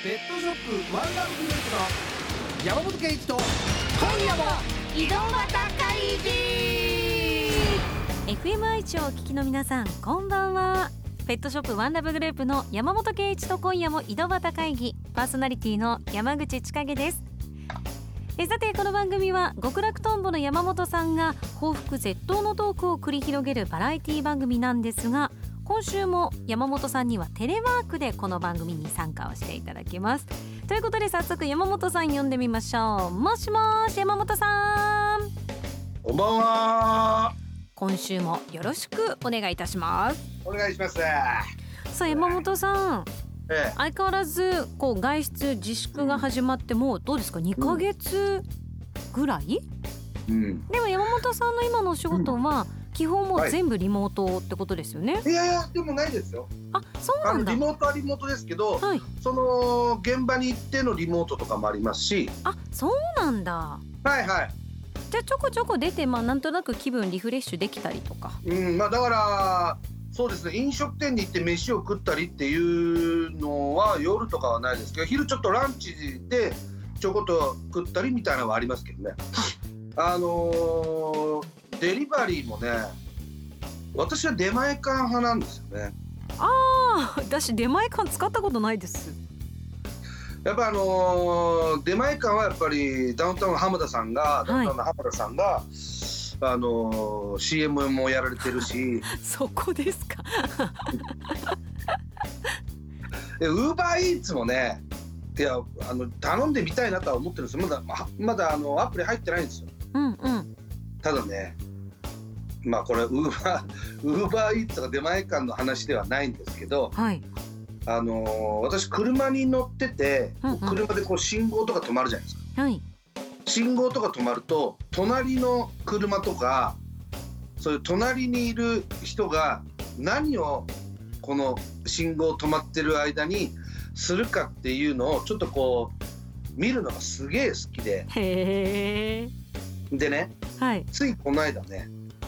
ペットショップワンダーグループの山本圭一と今夜も井戸端会議。 FM 愛知をお聞きの皆さん、こんばんは。ペットショップワンラブグループの山本圭一と今夜も井戸端会議、パーソナリティの山口千景です。さて、この番組は極楽とんぼの山本さんが幸福絶倒のトークを繰り広げるバラエティ番組なんですが、今週も山本さんにはテレワークでこの番組に参加をしていただきます。ということで、早速山本さん呼んでみましょう。もしもし、山本さん、 こんばんは。 今週もよろしくお願いいたします。 お願いします。 さあ、山本さん、 え相変わらず外出自粛が始まってもうどうですか、2ヶ月ぐらい、でも山本さんの今のお仕事は基本もう全部リモートってことですよね。 いやいや、でもないですよ。 あ、そうなんだ。 リモートはリモートですけど、 はい、 その現場に行ってのリモートとかもありますし。 あ、そうなんだ。 はいはい。 じゃあちょこちょこ出て、なんとなく気分リフレッシュできたりとか。 だからそうですね、飲食店に行って飯を食ったりっていうのは夜とかはないですけど、昼ちょっとランチでちょこっと食ったりみたいなのはありますけどね。デリバリーもね、私は出前館派なんですよね。 私出前館使ったことないです。 やっぱ出前館はやっぱりダウンタウンの浜田さんが、CM もやられてるしそこですか。 ウーバーイーツもね、いや頼んでみたいなとは思ってるんですよ。まだアプリ入ってないんですよ。ただね、これウーバーイーツとか出前館の話ではないんですけど、 はい、 私車に乗ってて、車で信号とか止まるじゃないですか。はい、信号とか止まると隣の車とかそういう隣にいる人が何をこの信号止まってる間にするかっていうのをちょっと見るのがすげえ好きで。 へー。 でね、 はい、 ついこの間ね、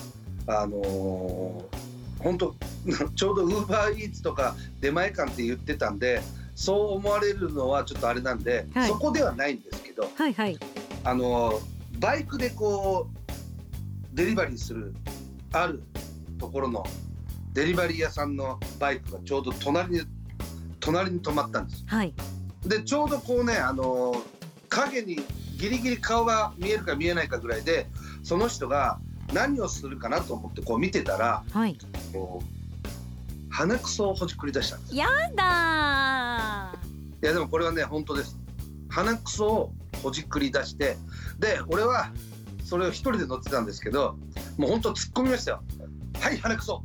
本当ちょうどウーバーイーツとか出前館って言ってたんで、そう思われるのはちょっとあれなんで、はい、そこではないんですけど、 はいはい、 バイクでデリバリーするあるところのデリバリー屋さんのバイクがちょうど隣に止まったんです。はい、でちょうど影にギリギリ顔が見えるか見えないかぐらいで、その人が何をするかなと思って見てたら、はい、鼻くそをほじくり出したんです。 やだー。いやでもこれはね本当です。鼻くそをほじくり出して、で俺はそれを一人で乗ってたんですけど、もう本当突っ込みましたよ。はい鼻くそ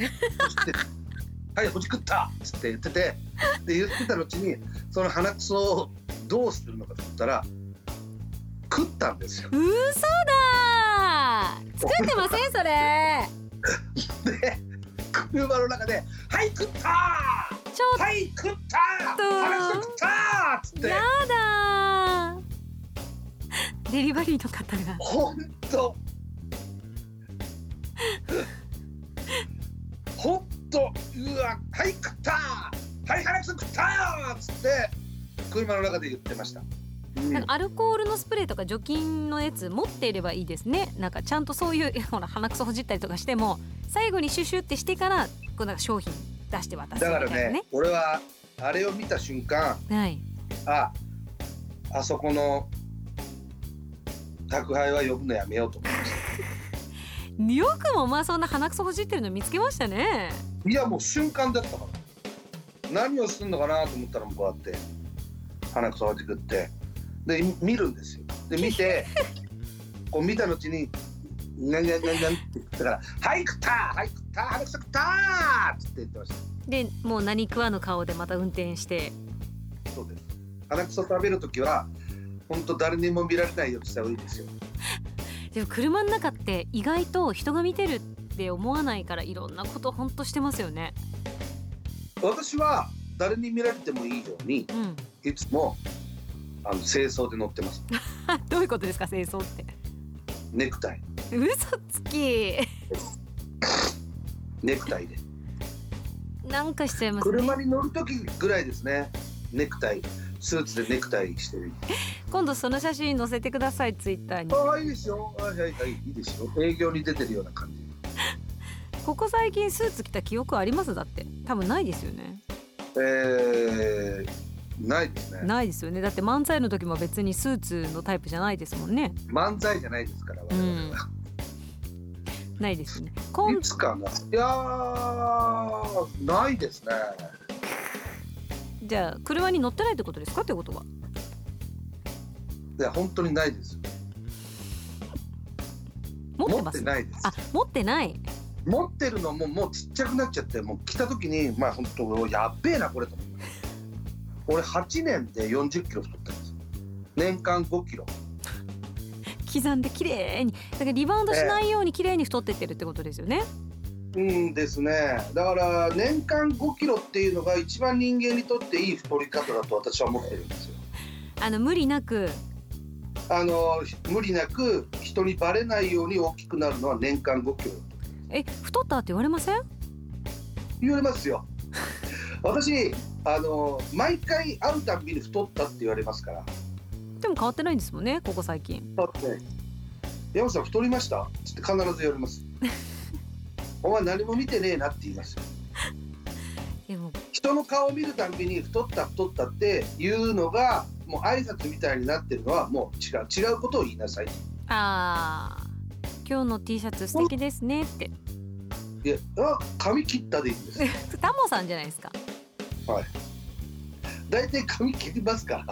はいほじくったっつって言ってて、で言ってた後にその鼻くそをどうするのかと思ったら食ったんですよ。 嘘だー。作ってませんそれで車の中ではい食ったー、はい食ったー、鼻くそ食ったーっつって。 やだー。デリバリーの方がほんとうわ、はい食ったー、はい鼻くそ食ったーっつって車の中で言ってました。 アルコールのスプレーとか除菌のやつ持っていればいいですね。ちゃんとそういう鼻くそほじったりとかしても、最後にシュシュってしてから商品出して渡すみたいなね。 だからね、俺はあれを見た瞬間、はい、あそこの宅配は呼ぶのやめようと思いました。 よくもそんな鼻くそほじってるの見つけましたね。 いやもう瞬間だったから、何をするのかなと思ったら、もうこうやって鼻くそほじくってで見るんですよ。で見て見た後にガンガンガンガンって言ったから、はい食ったー、はい食ったー、鼻くそ食ったーって言ってました。 でもう何食わぬ顔でまた運転して。 そうです。鼻くそ食べるときは本当誰にも見られないようにした方がいいですよ。 でも車の中って意外と人が見てるって思わないから、いろんなこと本当してますよね。 私は誰に見られてもいいように、いつも清掃で乗ってますどういうことですか、清掃って。 ネクタイ。 嘘つきネクタイでなんかしちゃいますね。 車に乗るときぐらいですね。 ネクタイ、スーツでネクタイしてる。 今度その写真載せてください、ツイッターに。 ああ、いいですよ。はいはいはい、いいですよ。営業に出てるような感じ。 ここ最近スーツ着た記憶あります？だって多分ないですよね。 ないですね。 ないですよね。だって漫才の時も別にスーツのタイプじゃないですもんね。 漫才じゃないですから我々は。 ないですね。 いつかな。いやー、ないですね。 じゃあ車に乗ってないってことですか？ってことは。 いや本当にないです。 持ってます？ 持ってないです。 あ、持ってない。 持ってるのももうちっちゃくなっちゃって、もう来た時にまあ本当やっべえなこれと思って。俺8年で40キロ太ったんです。年間5キロ。 刻んで綺麗に、だからリバウンドしないように綺麗に太ってってるってことですよね。 うんですね。だから年間5キロっていうのが一番人間にとっていい太り方だと私は思ってるんですよ。 無理なく無理なく人にバレないように大きくなるのは年間5キロ。 太ったって言われません？ 言われますよ。私毎回会うたびに太ったって言われますから。 でも変わってないんですもんね、ここ最近。 だって山さん太りましたって必ず言われます。お前何も見てねえなって言いますよ。 でも人の顔を見るたびに太ったっていうのがもう挨拶みたいになってるのはもう違うことを言いなさい。 今日の T シャツ素敵ですねって。 いや、髪切ったでいいんです。 タモさんじゃないですか。 はい。大体髪切りますから。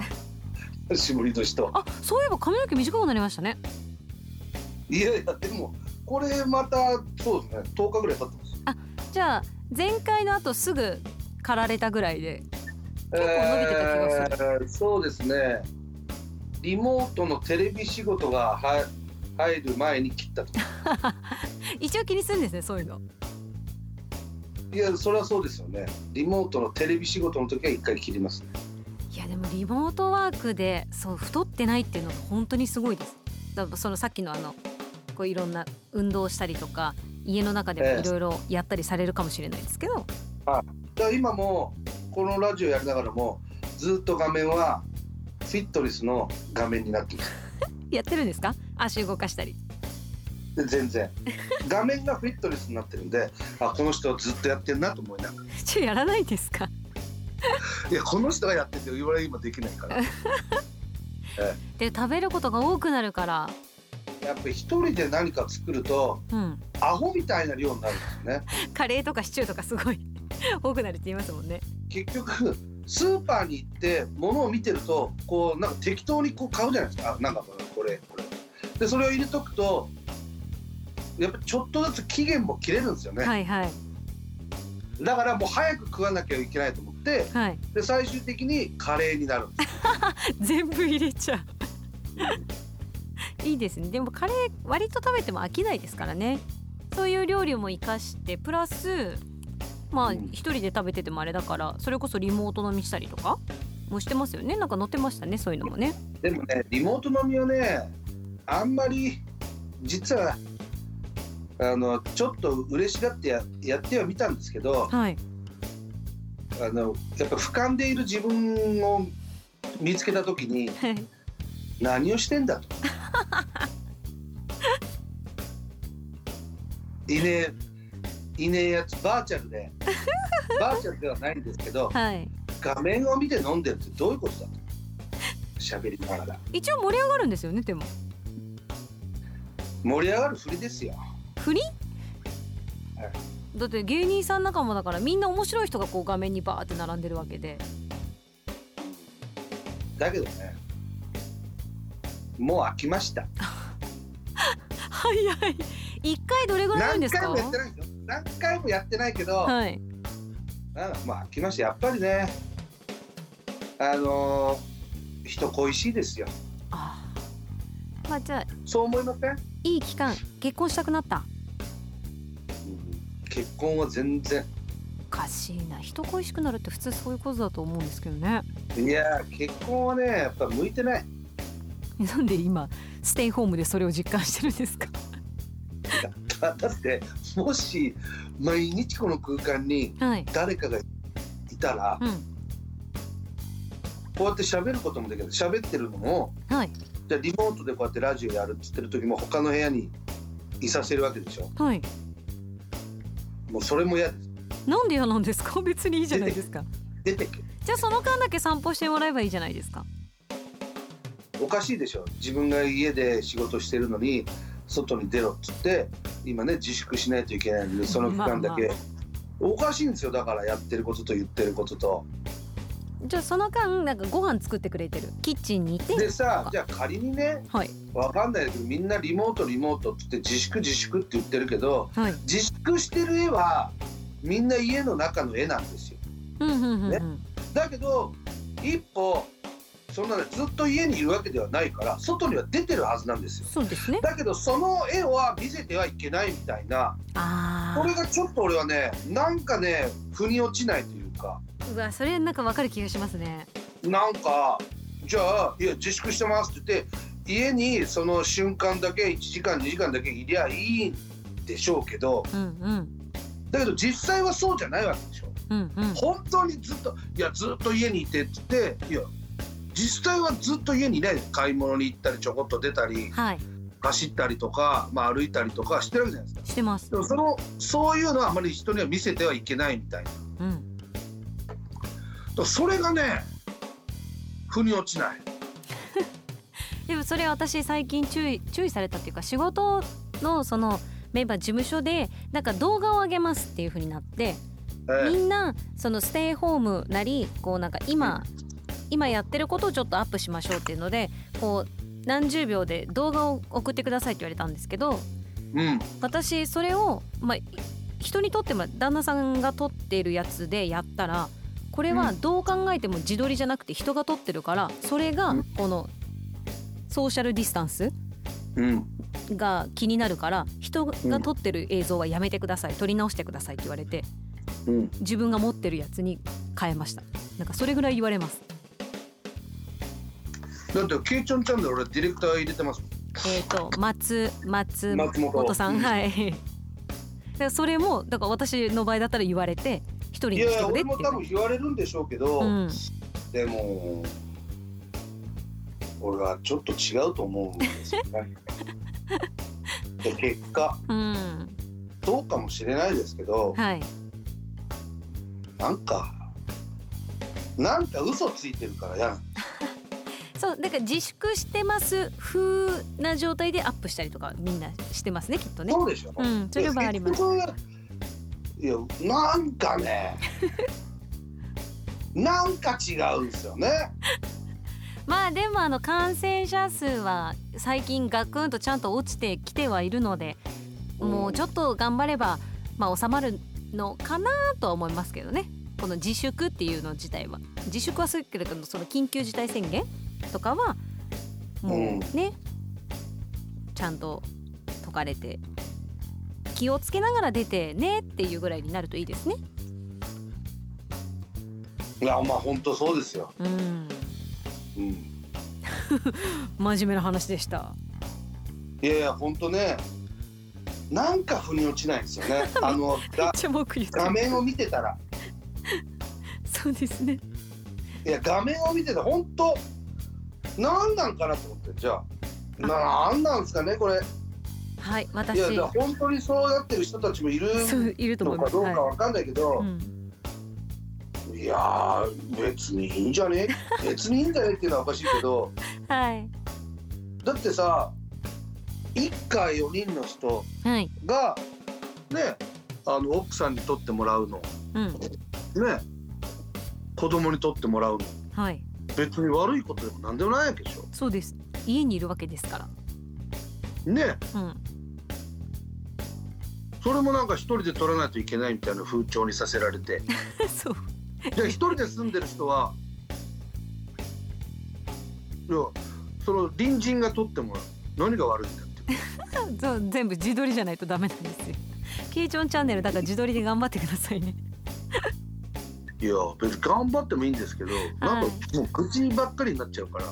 絞り年と。 そういえば髪の毛短くなりましたね。 いやいや、でもこれまたそうですね。10日ぐらい経ってます。 じゃあ前回の後すぐ刈られたぐらいで結構伸びてた気がする。 そうですね。リモートのテレビ仕事が入る前に切ったと。 一応気にするんですね、そういうの。 いや、それはそうですよね。リモートのテレビ仕事の時は一回切りますね。 いやでもリモートワークでそう太ってないっていうのが本当にすごいです。だからそのさっきのこういろんな運動したりとか家の中でもいろいろやったりされるかもしれないですけど、 だから今もこのラジオやりながらもずっと画面はフィットネスの画面になってます。 やってるんですか？足動かしたり。 で全然画面がフィットネスになってるんで、この人はずっとやってんなと思いながら。 やらないですか？ いや、この人がやってて言われ今できないから。 で食べることが多くなるからやっぱり一人で何か作ると、アホみたいな量になるんですよね。 カレーとかシチューとかすごい多くなるって言いますもんね。 結局スーパーに行って物を見てるとこうなんか適当にこう買うじゃないですか。なんかこれでそれを入れとくとやっぱちょっとずつ期限も切れるんですよね。 はいはい。 だからもう早く食わなきゃいけないと思って、で最終的にカレーになるんです全部入れちゃう。いいですね。でもカレー割と食べても飽きないですからね。そういう料理も生かしてプラス一人で食べててもあれだからそれこそリモート飲みしたりとかもしてますよね。なんか載ってましたね、そういうのもね。 でもね、リモート飲みはねあんまり実はちょっと嬉しがってやってはみたんですけど、やっぱ俯瞰でいる自分を見つけた時に何をしてんだといねえやつバーチャルではないんですけど、画面を見て飲んでるってどういうことだと喋りながら。 一応盛り上がるんですよね。でも盛り上がるふりですよ。 ふり？だって芸人さん仲間だからみんな面白い人がこう画面にバーって並んでるわけで。 だけどね、もう飽きました。 早い。一回どれぐらいなんですか？ 何回もやってないけど、飽きました。やっぱりね、人恋しいですよ。 じゃあそう思いません？ いい期間結婚したくなった。 結婚は全然おかしいな。人恋しくなるって普通そういうことだと思うんですけどね。 いや結婚はねやっぱ向いてない。 なんで今ステイホームでそれを実感してるんですか？ だってもし毎日この空間に誰かがいたら、 こうやって喋ることもできる。喋ってるのもはいじゃあリモートでこうやってラジオやるって言ってる時も他の部屋にいさせるわけでしょ。 はい。 もうそれも嫌です。 なんで嫌なんですか？別にいいじゃないですか。 出てけ。 じゃあその間だけ散歩してもらえばいいじゃないですか。 おかしいでしょ。自分が家で仕事してるのに外に出ろっつって今ね自粛しないといけないのでその期間だけ、おかしいんですよ。だからやってることと言ってることと。 じゃあその間なんかご飯作ってくれてる、キッチンにいてでさ、じゃあ仮にね、 はいわかんないけどみんなリモートっつって自粛って言ってるけど、 はい、 自粛してる絵はみんな家の中の絵なんですよ。ね、だけど一歩そんなねずっと家にいるわけではないから外には出てるはずなんですよ。 そうですね。 だけどその絵は見せてはいけないみたいな、これがちょっと俺はねなんかね腑に落ちないというか。 うわ、それなんかわかる気がしますね。 なんかじゃあいや自粛してますって言って家にその瞬間だけ1時間2時間だけいりゃいいんでしょうけど、だけど実際はそうじゃないわけでしょ。本当にずっと家にいてって言っていや実際はずっと家にいないで買い物に行ったりちょこっと出たり、はい、走ったりとか、歩いたりとかしてるわけじゃないですか。 してます。 でもそういうのはあまり人には見せてはいけないみたいな、それがね腑に落ちない。 でもそれ私最近注意されたっていうか、仕事のそのメンバー事務所でなんか動画を上げますっていう風になって、みんなそのステイホームなりこうなんか今やってることをちょっとアップしましょうっていうのでこう何十秒で動画を送ってくださいって言われたんですけど、私それを人にとっても旦那さんが撮っているやつでやったら、これはどう考えても自撮りじゃなくて人が撮ってるから、それがこのソーシャルディスタンスが気になるから人が撮ってる映像はやめてください、撮り直してくださいって言われて、自分が持ってるやつに変えました。なんかそれぐらい言われます。 だってケイチョンチャンネル俺ディレクター入れてますもん。 松本さん、はい。だからそれもだから私の場合だったら言われて一人にしてくれって。いや俺も多分言われるんでしょうけど、でも俺はちょっと違うと思うんですよね。で結果、そうかもしれないですけど、はい、なんか嘘ついてるからやん。 そうだから自粛してます風な状態でアップしたりとかみんなしてますね、きっとね。 そうでしょ。 それはあります。 いやなんかねなんか違うんですよね。 でも感染者数は最近ガクンとちゃんと落ちてきてはいるので、もうちょっと頑張れば収まるのかなとは思いますけどね。この自粛っていうの自体は自粛はするけれども、その緊急事態宣言とかはもうね、ちゃんと解かれて気をつけながら出てねっていうぐらいになるといいですね。 いや本当そうですよ。 真面目な話でした。 いや本当ね、なんか腑に落ちないんですよね。画面を見てたらそうですね。 いや画面を見てたら本当なんなんかなと思って、じゃあなんなんですかねこれ。 はい、私いや本当にそうやってる人たちもいるのかどうかわかんないけど、いや別にいいんじゃね別にいいんじゃねっていうのはおかしいけど、 はい、 だってさ一家4人の人が、ね奥さんに取ってもらうの、ね子供に取ってもらうの、はい、別に悪いことでもなんでもないわけでしょ。 そうです、家にいるわけですからね、それもなんか一人で取らないといけないみたいな風潮にさせられてそうじゃあ一人で住んでる人は、いやその隣人が取ってもらう何が悪いんだってそう全部自撮りじゃないとダメなんですよ。ケイチョンチャンネルだから自撮りで頑張ってくださいね。 いや別に頑張ってもいいんですけど、なんかもう口ばっかりになっちゃうから。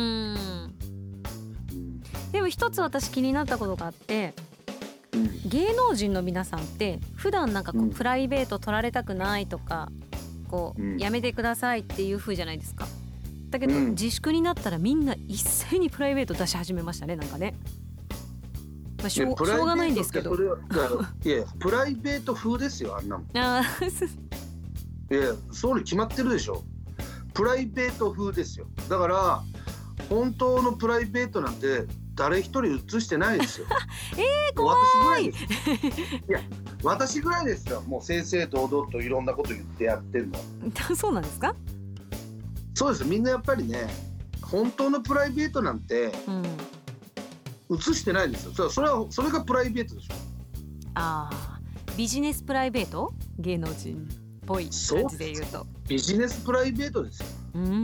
でも一つ私気になったことがあって、芸能人の皆さんって普段なんかこう、プライベート取られたくないとかこう、やめてくださいっていう風じゃないですか。 だけど、 うん自粛になったらみんな一斉にプライベート出し始めましたね、なんかね。まあ、しょうがないんですけど。 いやプライベート風ですよ、あんなもん。 あいやそうに決まってるでしょ。プライベート風ですよ。だから本当のプライベートなんて誰一人映してないですよ。 怖い。 私ぐらいですいや私ぐらいですよ。もう正々堂々といろんなこと言ってやってるの。 そうなんですか？ そうです。みんなやっぱりね、本当のプライベートなんて映してないんですよ。それがプライベートでしょ。 ビジネスプライベート、芸能人っぽい感じで言うと。 ビジネスプライベートですよ。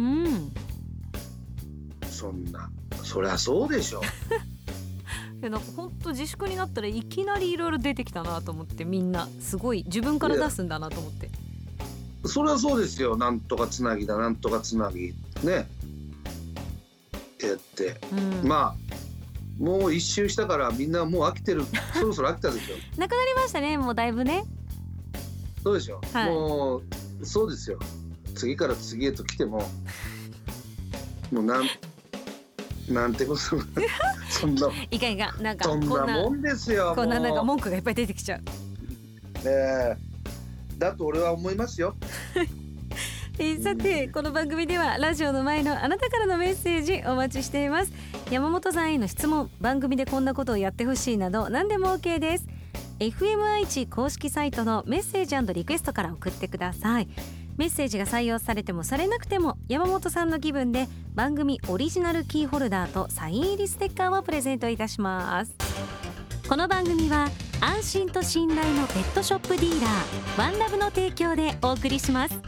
そりゃそうでしょ。 なんか本当自粛になったらいきなりいろいろ出てきたなと思って、みんなすごい自分から出すんだなと思って。 それはそうですよ。なんとかつなぎだ、なんとかつなぎねやって、まあもう一周したからみんなもう飽きてるそろそろ飽きたでしょ。 なくなりましたね、もうだいぶね。 そうでしょ、 はい、 もうそうですよ。次から次へと来てももうなんてことそんないかなんかそんなもんですよ。 こんななんか文句がいっぱい出てきちゃう。 だと俺は思いますよ。 さてこの番組ではラジオの前のあなたからのメッセージお待ちしています。山本さんへの質問、番組でこんなことをやってほしいなど何でも OK です。 FM 愛知公式サイトのメッセージ&リクエストから送ってください。メッセージが採用されてもされなくても山本さんの気分で番組オリジナルキーホルダーとサイン入りステッカーをプレゼントいたします。この番組は安心と信頼のペットショップディーラーワンラブの提供でお送りします。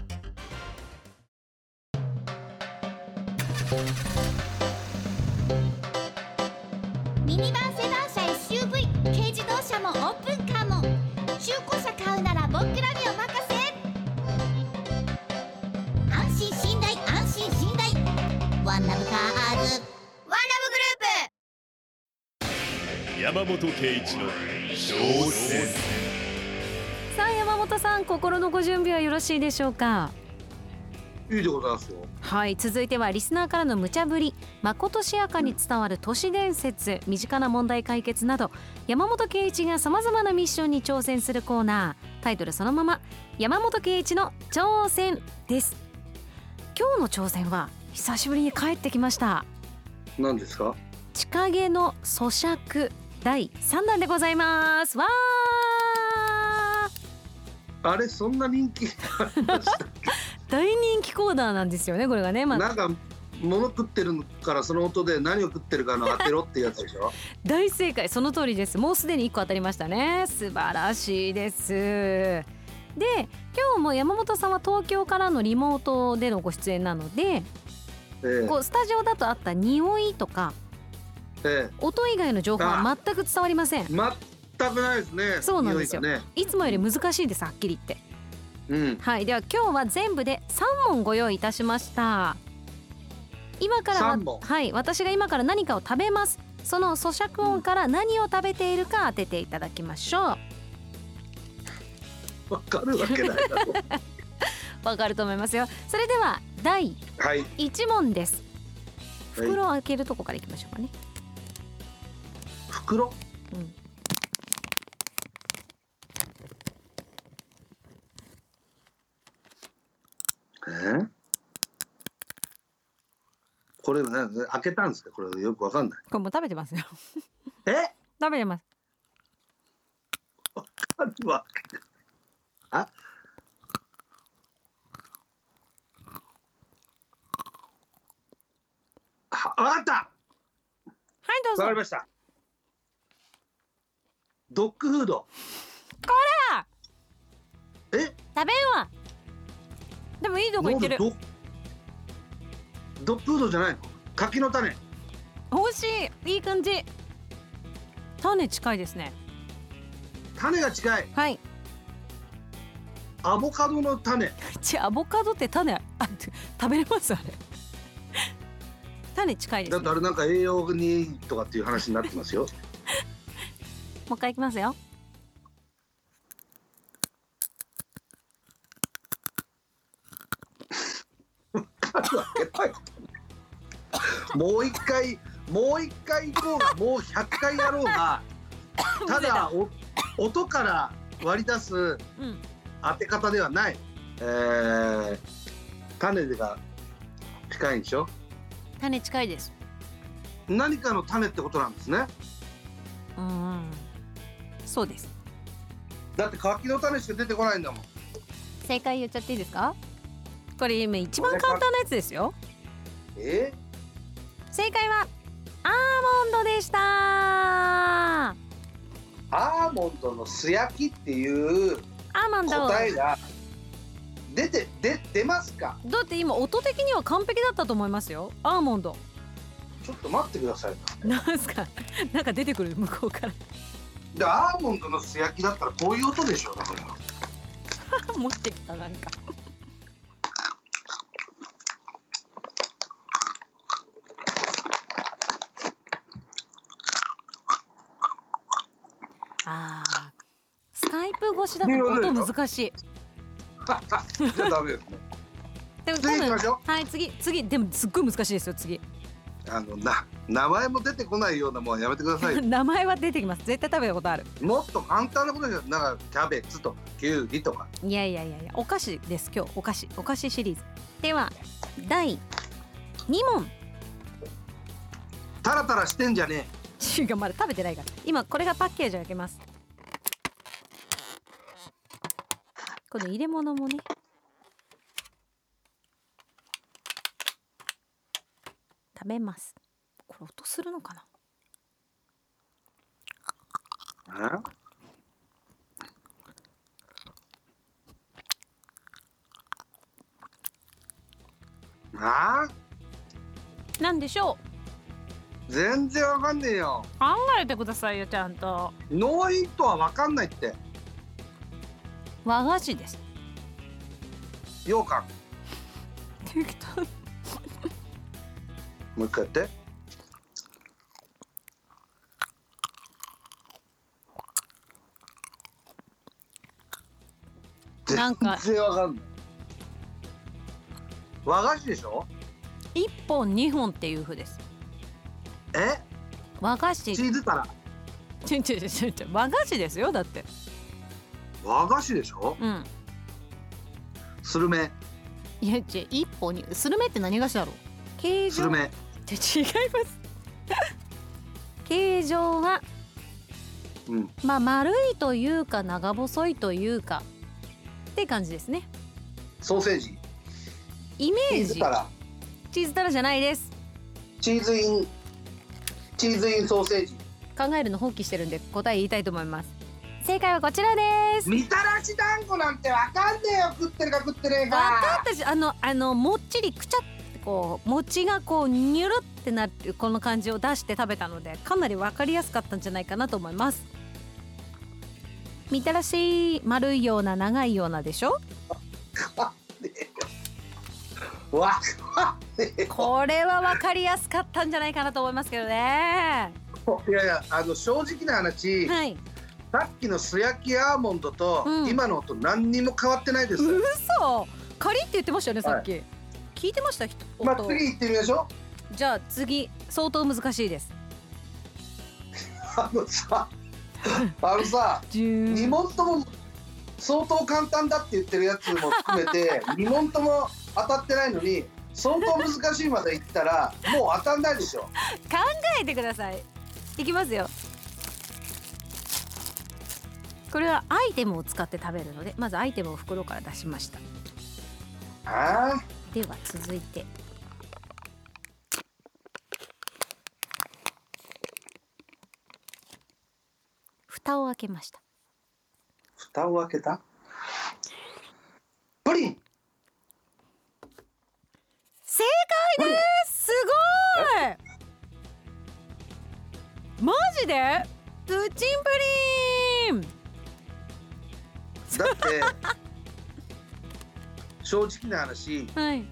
ミニバンセダン車 SUV 軽自動車もオープンカーも中古車買うなら僕らにお任せ。安心信頼ワンラブカーズワンラブグループ。 山本圭一の小説。 さあ山本さん、心のご準備はよろしいでしょうか？ いいでございますよ。 はい、続いてはリスナーからの無茶ぶり、まことしやかに伝わる都市伝説、身近な問題解決など山本圭一がさまざまなミッションに挑戦するコーナー。タイトルそのまま、山本圭一の挑戦です。今日の挑戦は久しぶりに帰ってきました。 何ですか？ 千影の咀嚼第3弾でございます。わあれそんな人気ありましたっけ？ 大人気コーナーなんですよね、これがね。 なんか物食ってるからその音で何を食ってるかの当てろってやつでしょ。 大正解、その通りです。もうすでに1個当たりましたね。素晴らしいです。で、今日も山本さんは東京からのリモートでのご出演なので、こうスタジオだとあった匂いとか、音以外の情報は全く伝わりません。 全くないですね。 そうなんですよ、 ね、 いつもより難しいです、はっきり言って。はい、では今日は全部で3問ご用意いたしました。今から 3問、 はい、私が今から何かを食べます。その咀嚼音から何を食べているか当てていただきましょう。 わかるわけないだろわかると思いますよ。それでは第1問です。袋を開けるとこからいきましょうかね。 袋、これ開けたんですか？これよくわかんない。 これもう食べてますよ。食べてます。 わかるわけない。あわかった。 はい、どうぞ。 わかりました。ドッグフード。 こら食べんわ。でもいいとこ行ってる。 ドッグフードじゃないの？柿の種。 惜しい、いい感じ。種近いですね。 種が近い。 はい。 アボカドの種。 アボカドって種食べれます？あれ種近いです、ね。 だってあれなんか栄養にいいとかっていう話になってますよ。 もう一回いきますよ。 わかるわけない。 もう一回行こうがもう100回やろうがただ音から割り出すうん当て方ではない、種が近いんでしょ。 種近いです。 何かの種ってことなんですね。 そうです。 だって柿の種しか出てこないんだもん。 正解言っちゃっていいですか？これ今一番簡単なやつですよ。正解はアーモンドでした。 アーモンドの素焼きっていうアーモンド答えが出ますか？ だって今音的には完璧だったと思いますよ。アーモンド。 ちょっと待ってください。 なんすか？なんか出てくる向こうからでアーモンドの素焼きだったらこういう音でしょ。だから持ってきたなんかスカイプ越しだと音難しい。 じゃあダメですね。 でも次行きましょう。はい、次でもすっごい難しいですよ。次名前も出てこないようなもんはやめてください。 名前は出てきます。絶対食べたことある。 もっと簡単なことですよ。なんかキャベツとキュウリとか。 いやお菓子です今日。お菓子シリーズでは第2問。 タラタラしてんじゃね違う、まだ食べてないから。今これがパッケージを開けます。この入れ物もね食べます。これ音するのかな。なんでしょう。全然わかんねえよ。 考えてくださいよちゃんと。 ノーヒントはわかんないって。 和菓子です。 羊羹。 適当。 もう一回やって。 なんか全然わかんない。和菓子でしょ。 1本2本っていう風です。和菓子。 チーズタラ。 和菓子ですよだって。 和菓子でしょ。スルメ。 いや1本にスルメって何菓子だろう。形状。 スルメ。 違います形状は、まあ丸いというか長細いというかって感じですね。 ソーセージ。 イメージ。 チーズタラ。 チーズタラじゃないです。 チーズインソーセージ。 考えるの放棄してるんで答え言いたいと思います。正解はこちらです。 みたらし団子なんてわかんねえよ。食ってるか食ってねえか。 わかったし、もっちりくちゃってこう餅がこうニュルってなるこの感じを出して食べたのでかなりわかりやすかったんじゃないかなと思います。みたらし丸いような長いようなでしょ。これはわかりやすかったんじゃないかなと思いますけどね。 いや正直な話、 はい、 さっきの素焼きアーモンドと、今の音何にも変わってないです。 嘘。カリって言ってましたよねさっき、聞いてました。 次行ってみましょう。じゃあ次相当難しいです。 さ2問とも相当簡単だって言ってるやつも含めて2問とも当たってないのに相当難しいまでいったらもう当たんないでしょ。考えてください。いきますよ。これはアイテムを使って食べるのでまずアイテムを袋から出しました。では続いて蓋を開けました。 蓋を開けた。プリン。 正解です。すごい。マジでプチンプリン。 だって正直な話、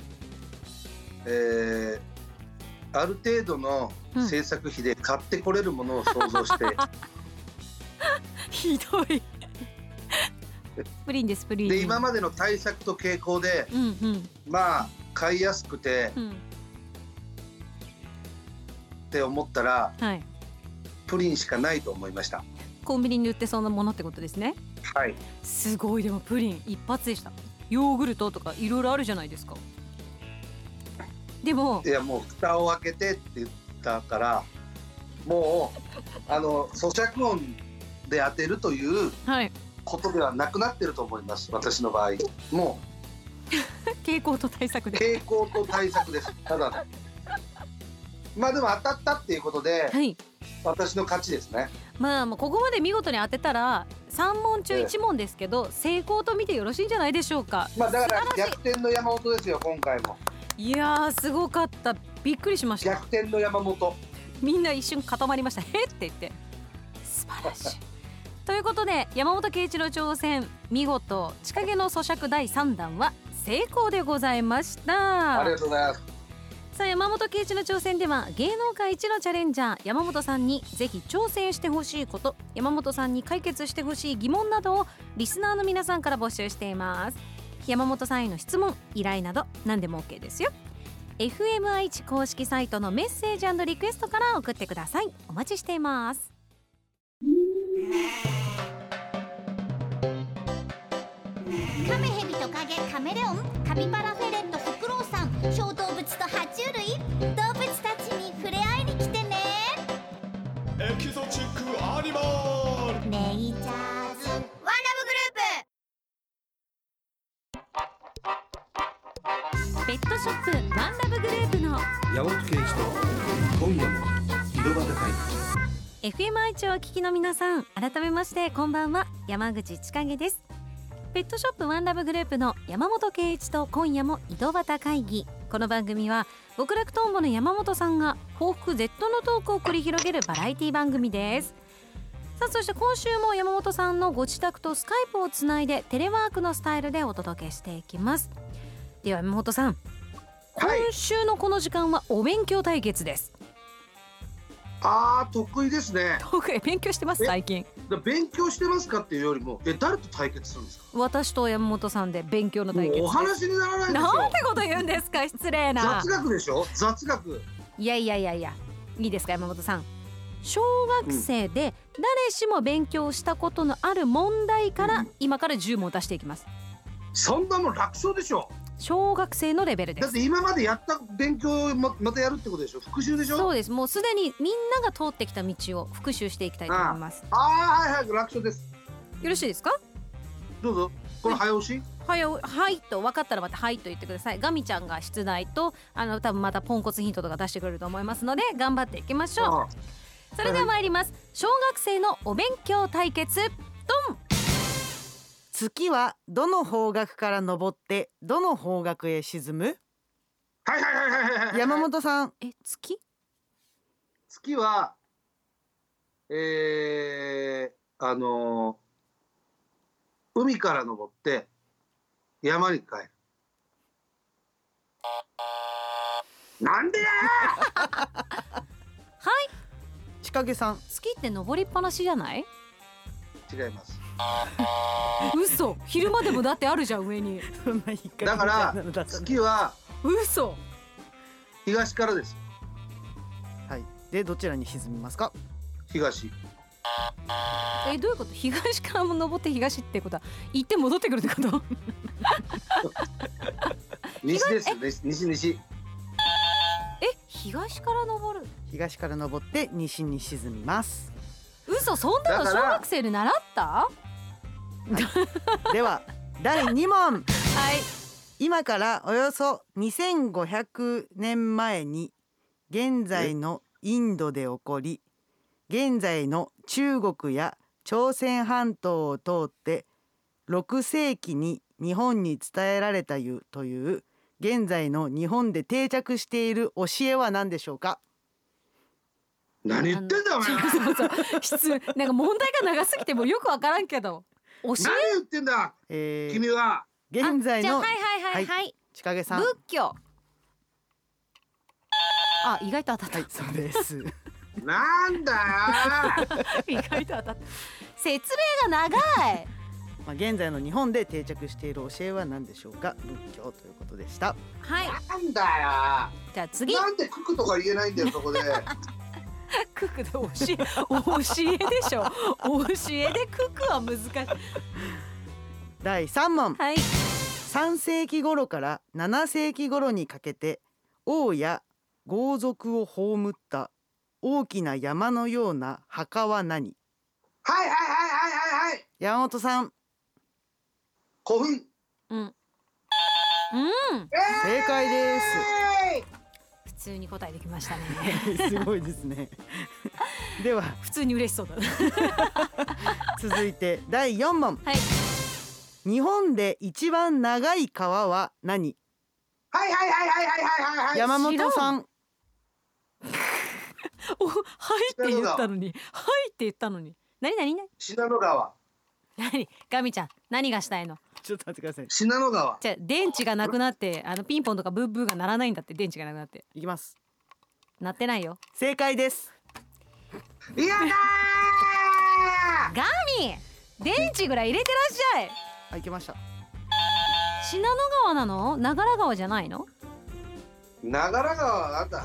ある程度の制作費で買ってこれるものを想像して、 ひどいプリンですプリンで今までの対策と傾向で、まあ買いやすくて、 って思ったらはい、 プリンしかないと思いました。 コンビニに売ってそうなものってことですね。 はい。 すごい。でもプリン一発でした。ヨーグルトとかいろいろあるじゃないですか。でもいやもう蓋を開けてって言ったからもう咀嚼音で当てるというはいことではなくなってると思います。私の場合も傾向と対策うで。 傾向と対策です。ただまあでも当たったっていうことではい。 私の勝ちですね。 まあもうここまで見事に当てたら3問中1問ですけど、成功と見てよろしいんじゃないでしょうか。 まあだから素晴らし逆転の山本ですよ今回も。 いやーすごかった。びっくりしました。 逆転の山本。 みんな一瞬固まりました。へって言って素晴らしいということで山本圭一の挑戦、見事千景の咀嚼第3弾は成功でございました。 ありがとうございます。 さあ山本圭一の挑戦では芸能界一のチャレンジャー山本さんにぜひ挑戦してほしいこと、山本さんに解決してほしい疑問などをリスナーの皆さんから募集しています。山本さんへの質問、依頼など何でも OK ですよ。 FM 愛知公式サイトのメッセージ&リクエストから送ってください。お待ちしています。 カメヘビトカゲカメレオンカピバラフェレットフクロウさん小動物と爬虫類動物たちに触れ合いに来てね。 エキゾチックアニマル。 ネイチャーズワンラブグループ。 ペットショップワンラブグループの山本圭一と今夜も井戸端会議。 FM 愛知をお聞きの皆さん、改めましてこんばんは、山口千景です。ペットショップワンラブグループの山本圭一と今夜も井戸端会議。この番組は極楽とんぼの山本さんが報復 Z のトークを繰り広げるバラエティ番組です。さあそして今週も山本さんのご自宅とスカイプをつないでテレワークのスタイルでお届けしていきます。では山本さん、 はい、 今週のこの時間はお勉強対決です。 得意ですね。 僕勉強してます最近。 勉強してますかっていうよりも誰と対決するんですか。 私と山本さんで勉強の対決です。 お話にならないでしょ。 なんてこと言うんですか、失礼な。 雑学でしょ、雑学。 いやいいですか山本さん、小学生で誰しも勉強したことのある問題から今から10問出していきます。 そんなもん楽勝でしょ。 小学生のレベルです。 だって今までやった勉強をまたやるってことでしょ。復習でしょ。 そうです。もうすでにみんなが通ってきた道を復習していきたいと思います。 はいはい、楽勝です。 よろしいですか。 どうぞ。これ早押し。 はいと分かったらまたはいと言ってください。ガミちゃんが出題と多分またポンコツヒントとか出してくれると思いますので頑張っていきましょう。それでは参ります。小学生のお勉強対決、ドン。 月はどの方角から昇ってどの方角へ沈む？ はい山本さん。 月は海から登って山に帰る。なんでやはい千景さん。 月って登りっぱなしじゃない？ 違います。 嘘。昼間でもだってあるじゃん上に。 だから月は嘘。 東からです。 はい。でどちらに沈みますか？ 東。 どういうこと？東からも登って東ってことは行って戻ってくるってこと？ 西です。西。 東から登る。 東から登って西に沈みます。 嘘。そんなの小学生で習った？ では第2問。 はい。 今からおよそ2500年前に現在のインドで起こり、現在の中国や朝鮮半島を通って6世紀に日本に伝えられたという現在の日本で定着している教えは何でしょうか？ 何言ってんだお前。 そうなんか問題が長すぎてもよくわからんけど。教え？ 何言ってんだ、君は。 現在のはい千景さん。 仏教。意外と当たった。 はい、そうです。 なんだよ。 意外と当たった。説明が長い。 現在の日本で定着している教えは何でしょうか。仏教ということでした。 はいなんだじゃあ次よ。なんでククとか言えないんだよそこで。 ククで教えでしょ。教えでククは難しい。 第3問、 はい 3世紀頃から7世紀頃にかけて王や豪族を葬った大きな山のような墓は何。 はいはいはいはいはいはい。 山本さん古墳。 うん正解です。 普通に答えてきましたね。 すごいですね。では普通に嬉しそうだね。 続いて第4問、 はい日本で一番長い川は何。 はいはいはいはいはいはいはい。 山本さんおはいって言ったのにはいって言ったのに何信濃川。 ガミちゃん何がしたいの。 ちょっと待ってください。 信濃川。 じゃあ電池がなくなってピンポンとかブーブーが鳴らないんだって。電池がなくなっていきます。 鳴ってないよ。 正解です。 いやだガミ電池ぐらい入れてらっしゃい。 いけました。 信濃川なの。長良川じゃないの。 長良川はなんだ。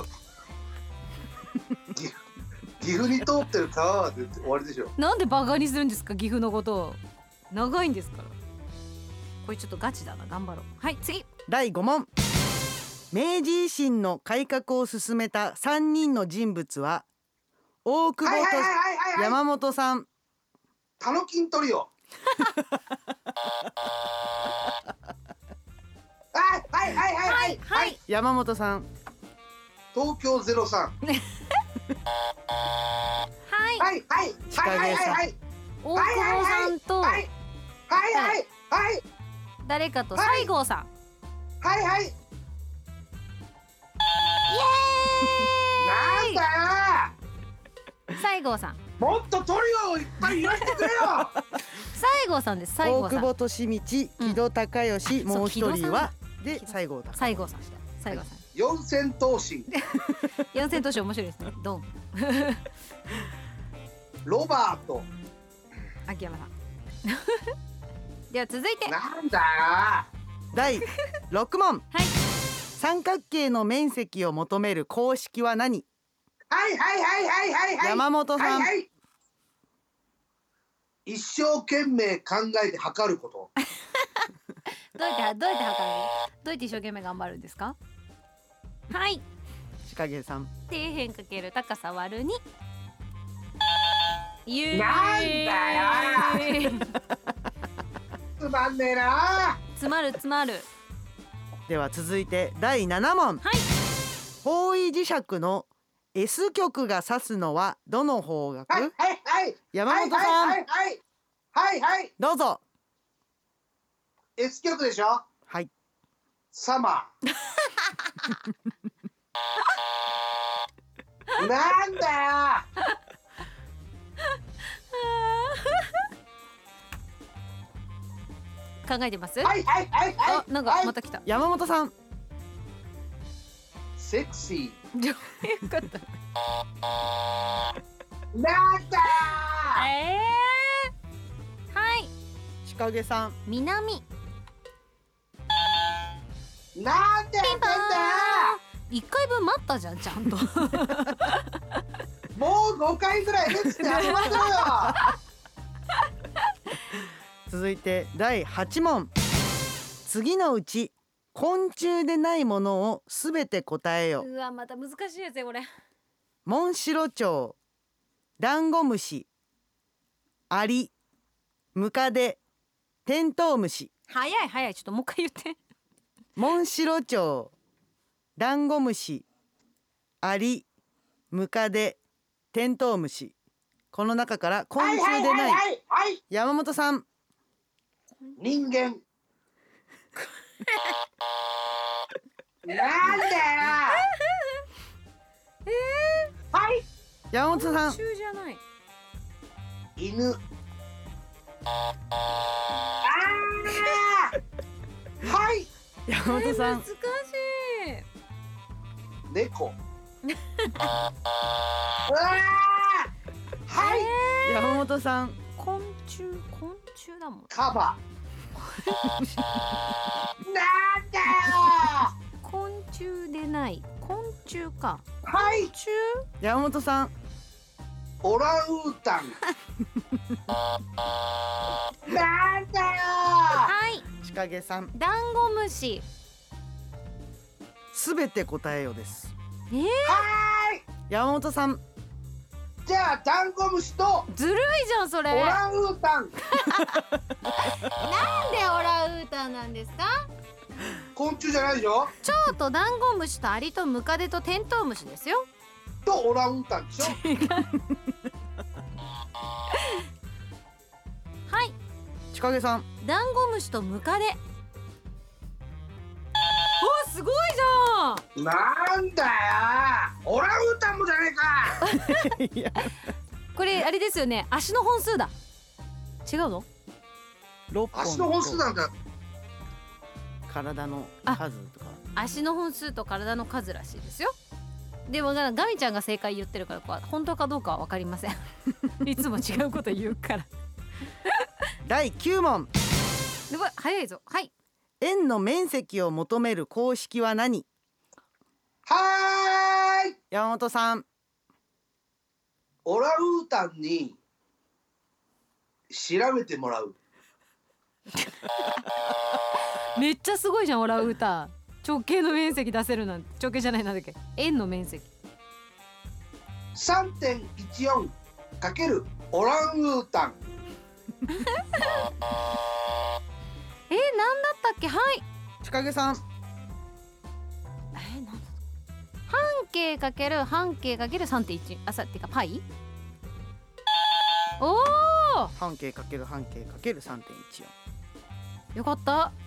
岐阜に通ってる川で終わりでしょ。 なんでバカにするんですか岐阜のことを。長いんですから。これちょっとガチだな。頑張ろう。はい次第5問、明治維新の改革を進めた3人の人物は大久保と山本さん。 タノキントリオ。はいはいはいはいはい。 山本さん。 東京03。 はいはいはい近はいはい毛さん。 はい大久保さんとはいはいはいはい誰かと西郷さん。 はいはい。なんだよ。 西郷さん。 もっとトリオをいっぱい言わせてくれよ。 西郷さんです。西大郷さん。 久保利通、木戸孝允、もう一人はで西郷だ。 西郷さん。西郷さん。 四千頭身。 四千頭身面白いですね。ドン。 ロバート。 秋山さん。では続いて。 なんだよ。 第6問、 はい三角形の面積を求める公式は何。 はいはいはいはいはいはい。 山本さん。 はいはい。一生懸命考えて測ること。 どうやって測る。どうやって一生懸命頑張るんですか。はい近毛さん。 底辺かける高さ割る2。 なんだよ。つまんねえな。 詰まる。 では続いて第7問、 はい方位磁石の S 極が指すのはどの方角。 はいはいはい。 山本さん、 はいはいはいはい。 どうぞ。 S 極でしょ。 はいサマー。なんだよ。 考えてます。 はいはいはいはい。 あなんかまた来た。 山本さん。 セクシー。 よかった。 なんだよ。 はい近毛さん。 南。 なんでやってんだよ。 1回分待ったじゃんちゃんと。 もう5回ぐらいレッツで始まってるよ。 続いて第8問、次のうち昆虫でないものをすべて答えよ。 うわまた難しいやつよこれ。 モンシロチョウ、ダンゴムシ、アリ、ムカデ、テントウムシ。 早いちょっともう一回言って。 モンシロチョウ、ダンゴムシ、アリ、ムカデ、テントウムシ。この中から昆虫でない。山本さん。 人間。なんだよ。はい。 山本さん。 昆虫じゃない。 犬。はい。 山本さん。 難しい。 猫。はい。 山本さん。 昆虫虫だもん。 カバなんだよ。 昆虫でない。昆虫か。 はい昆虫。 山本さん。 オランウータンなんだよ。 はいちかげさん。 ダンゴムシ。 すべて答えよです。 はい山本さん。 じゃあダンゴムシとずるいじゃんそオれ。 ランウータンなんでオランウータンなんですか。 昆虫じゃないでしょ。 蝶とダンゴムシとアリとムカデとテントウムシですよ。 とオランウータンでしょ。 はい。 ちかげさん。 ダンゴムシとムカデ。おすごいじゃん。 なんだよ。オランウータンもじゃねえか。 いやこれあれですよね。足の本数だ。違うの？ 6 足の本数本となんだ。 体の数とか。 足の本数と体の数らしいですよ。でもガミちゃんが正解言ってるから本当かどうかは分かりません。いつも違うこと言うから。 第9問。 でも早いぞ。はい。 円の面積を求める公式は何？ はーい。 山本さん。 オランウータンに調べてもらう。 めっちゃすごいじゃんオランウータン。直径の面積出せるなんて。直径じゃない、なんだっけ、円の面積。 3.14 かけるオランウータン。 なんだったっけ。はい。 ちかげさん。 なんだ半径かける半径かける 3.1 ってかパイ。おお、 半径かける半径かける 3.14。 よかった。 はい。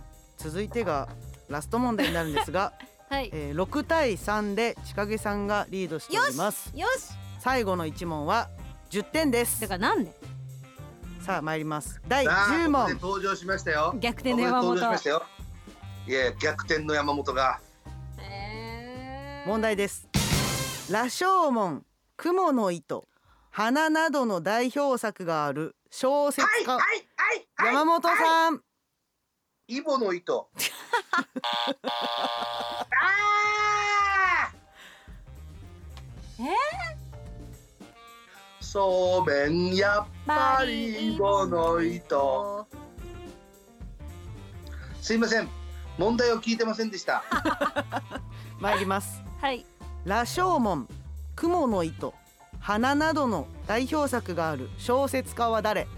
続いてがラスト問題になるんですが、 はい。 6対3でちかげさんがリードしております。 よし。 最後の1問は10点ですだ。からなんでさあ参ります。第さあ 10 ここで問。 登場しましたよ。 逆転の山本。 ここで登場しましたよ。いや逆転の山本が。 問題です。羅生門、雲の糸、花などの代表作がある小説家、 はい山本さん。 イボの糸。そうめんやっぱりイボの糸。すいません、問題を聞いてませんでした。 参ります。 はい。 羅生門、雲の糸、花などの代表作がある小説家は誰？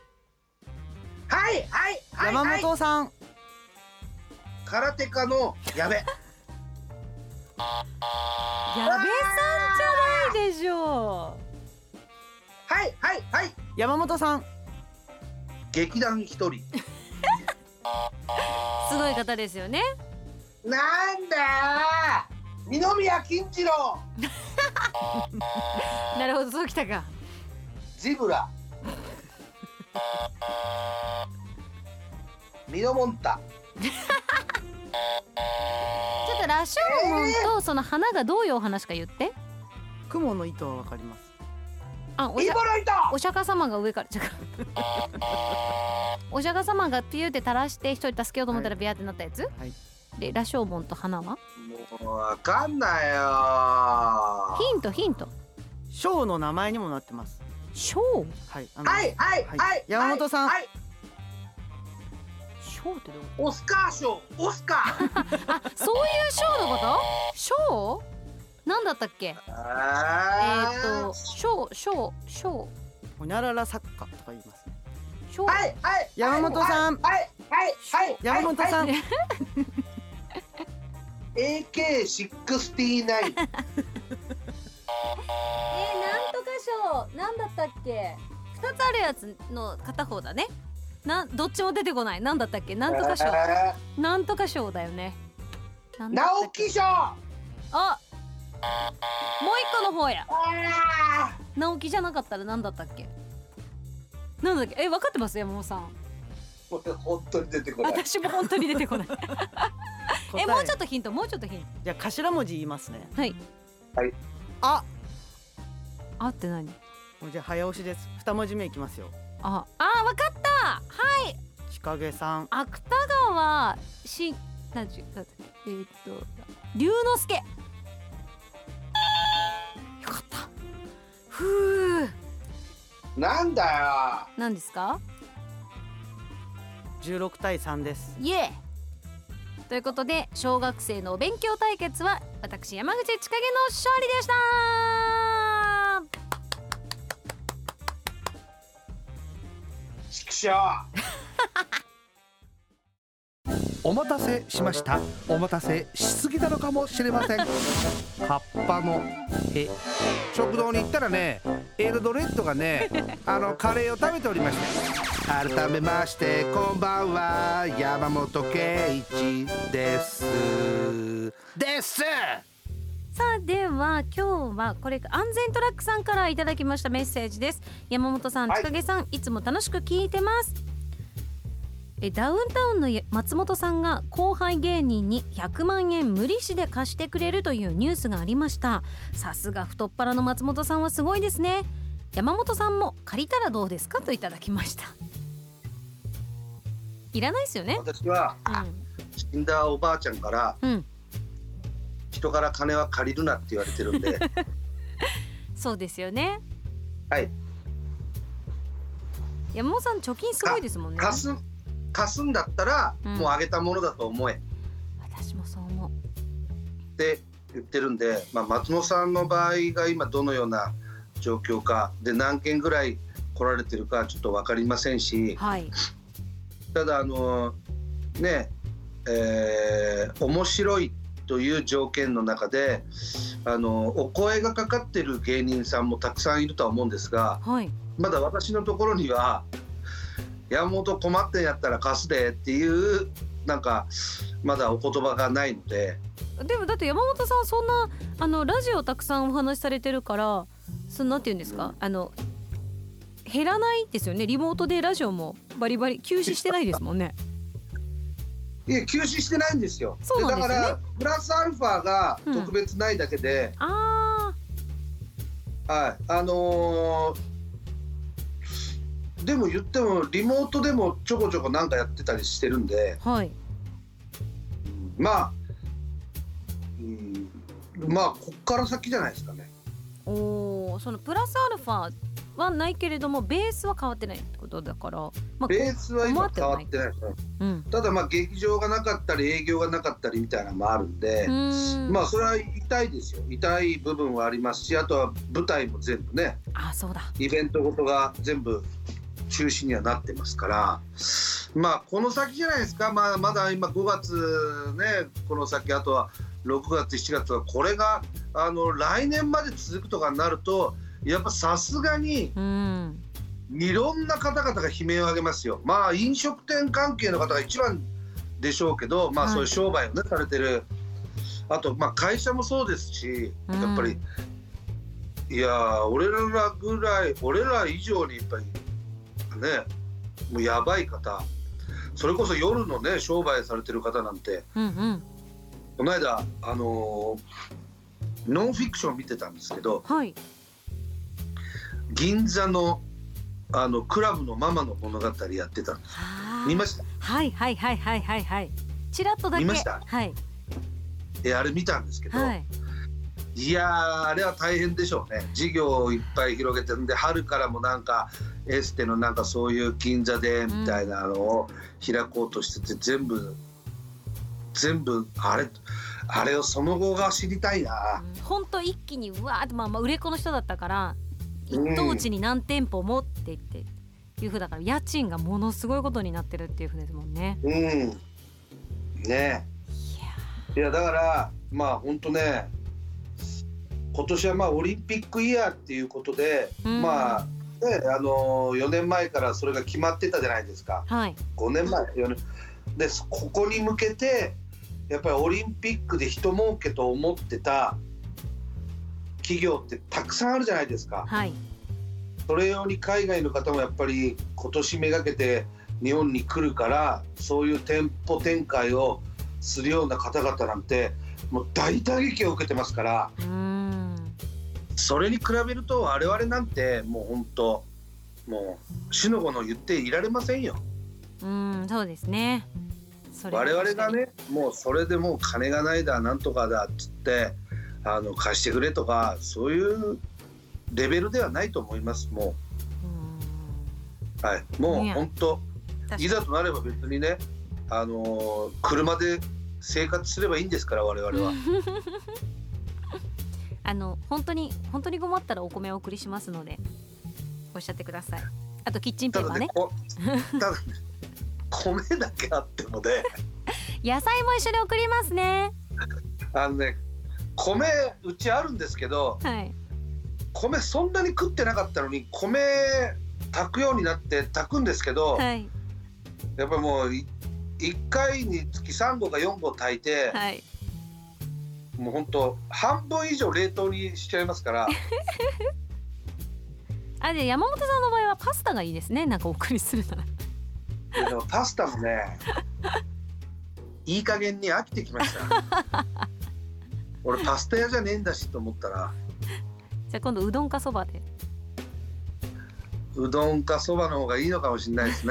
山本さん。 空手家の矢部。 矢部さんじゃないでしょ山本さん。 劇団一人。 う。すごい方ですよね。 なんだよ、二宮金次郎。 なるほど、そうきたか。 ジブラ。ミノモンタ。 ちょっと羅生門とその花がどういうお話か言って。 雲の糸はわかります。 あ、 イボの糸。 お釈迦様が上からお釈迦様がピューって垂らして一人助けようと思ったらビャーってなったやつ、 はい。 で羅生門と花はもうわかんないよ。 ヒント。 賞の名前にもなってます。 賞はい。 はい。 山本さん。 はい。 賞ってどういうオスカー賞。オスカー。 あ、そういう賞のこと賞なんだったっけ。賞ほにゃらら作家とか言いますね。 賞。 はい。 山本さん。山本さん。 AK69。 なんとか賞なんだったっけ。2つあるやつの片方だね。どっちも出てこない。なんだったっけ。なんとか賞。なんとか賞だよね。なんだったっけ。 直木賞。 あ、もう一個の方や。直樹じゃなかったらなんだったっけ。なんだっけ。分かってます山本さん。 これ本当に出てこない。 私も本当に出てこない。もうちょっとヒント。 じゃあ頭文字言いますね。 はい。 あ。 あって何。 もうじゃあ早押しです。2文字目いきますよ。 分かった。 はい千景さん。 芥川しなんちゅ龍之介。よかった。ふう。 なんだよ。 何ですか。 16対3です。 イエー。ということで小学生のお勉強対決は私山口千景の勝利でした。 ちくしょう。 お待たせしました。お待たせしすぎたのかもしれません。葉っぱのへ。食堂に行ったらね、エルドレッドがね、カレーを食べておりまして、改めましてこんばんは、山本圭一ですです。 さあでは今日はこれ安全トラックさんからいただきましたメッセージです。山本さん、千景さん、いつも楽しく聞いてます。ダウンタウンの松本さんが後輩芸人に100万円無利子で貸してくれるというニュースがありました。さすが太っ腹の松本さんはすごいですね。山本さんも借りたらどうですかといただきました。いらないですよね。 私は、死んだおばあちゃんから、人から金は借りるなって言われてるんでそうですよね。 はい。 山本さん貯金すごいですもんね。 貸すんだったら、もうあげたものだと思え。 私もそう思うって言ってるんで、松本さんの場合が今どのような状況かで何件ぐらい来られてるかちょっと分かりませんし、ただね、面白いという条件の中でお声がかかってる芸人さんもたくさんいるとは思うんですが、まだ私のところには山本困ってんやったら貸すでっていうなんかまだお言葉がないので。 でもだって山本さんそんなラジオたくさんお話しされてるからなんていうんですか、減らないですよね。リモートでラジオもバリバリ休止してないですもんね。 いや休止してないんですよ。 そうなんですよね。 だからプラスアルファが特別ないだけで、でも言ってもリモートでもちょこちょこなんかやってたりしてるんで、まあこっから先じゃないですかね。 そのプラスアルファはないけれどもベースは変わってないってことだから、 ベースは今変わってないですね。ただ劇場がなかったり営業がなかったりみたいなのもあるんで、それは痛いですよ。痛い部分はありますし、あとは舞台も全部ね、 そうだ、 イベントごとが全部中止にはなってますから、この先じゃないですか。まだ今5月ね、この先あとは6月7月はこれが来年まで続くとかになるとやっぱさすがにいろんな方々が悲鳴を上げますよ。飲食店関係の方が一番でしょうけど、そういう商売をねされてる、あと会社もそうですし、やっぱりいや俺ら以上にやっぱりね、もうやばい方、それこそ夜のね商売されてる方なんて、この間ノンフィクション見てたんですけど、銀座のクラブのママの物語やってたんです。見ました？ ちらっとだけ見ました？あれ見たんですけど、いやあれは大変でしょうね。事業をいっぱい広げてるんで、春からもなんかエステのなんかそういう銀座でみたいなのを開こうとしてて、全部あれをその後が知りたいな。 ほんと一気にうわーって、売れっ子の人だったから一等地に何店舗もって言っていう風だから、家賃がものすごいことになってるっていう風ですもんね。 ねえ、いやだから本当ね、今年はオリンピックイヤーっていうことで、4年前からそれが決まってたじゃないですか。5年前4年で、ここに向けてやっぱりオリンピックで人儲けと思ってた企業ってたくさんあるじゃないですか。それ用に海外の方もやっぱり今年めがけて日本に来るから、そういう店舗展開をするような方々なんてもう大打撃を受けてますから、それに比べると我々なんてもう本当もう死の子の言っていられませんよ。 そうですね。それは我々が確かにねもうそれでもう金がないだなんとかだっつって貸してくれとかそういうレベルではないと思います。もう、はい、もうね本当確かにいざとなれば別にね車で生活すればいいんですから我々は。 本当に困ったらお米をお送りしますのでおっしゃってください。あとキッチンペーパーね。 ただね米だけあってもね野菜も一緒に送りますね。 米うちあるんですけどはい。 米そんなに食ってなかったのに米炊くようになって炊くんですけど、 はいやっぱりもう1回につき3合か4合炊いて、 はい。 もうほんと半分以上冷凍にしちゃいますからで山本さんの場合はパスタがいいですね。なんかお送りするなら。 でもパスタもねいい加減に飽きてきました俺パスタ屋じゃねえんだしと思ったらじゃあ今度うどんかそばで。 うどんかそばの方がいいのかもしれないですね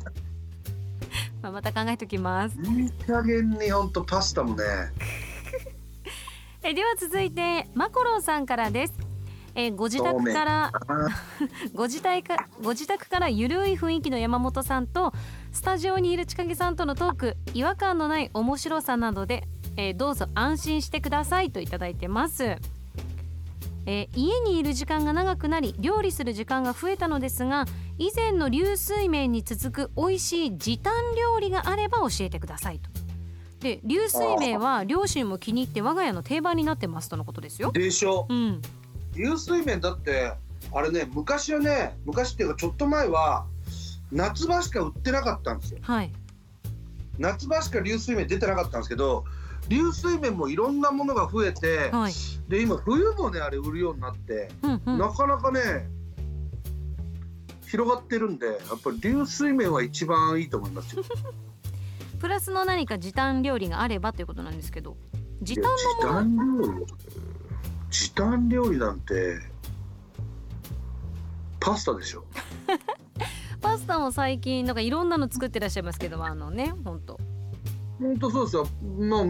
また考えときます。 いい加減にほんとパスタもねでは続いてマコロンさんからです。ご自宅からご自宅からゆるい雰囲気の山本さんとスタジオにいる千景さんとのトーク、違和感のない面白さなどで、どうぞ安心してくださいといただいてます。家にいる時間が長くなり料理する時間が増えたのですが、以前の流水麺に続く美味しい時短料理があれば教えてくださいと。で流水麺は両親も気に入って我が家の定番になってますとのことですよ。 でしょ、流水麺だってあれね昔っていうかちょっと前は夏場しか売ってなかったんですよ。 はい。 夏場しか流水麺出てなかったんですけど、流水麺もいろんなものが増えて、 はい、 で今冬もねあれ売るようになって、なかなかね広がってるんで、やっぱり流水麺は一番いいと思いますよプラスの何か時短料理があればということなんですけど、時短料理なんてパスタでしょパスタも最近なんかいろんなの作ってらっしゃいますけど、本当そうですよ。明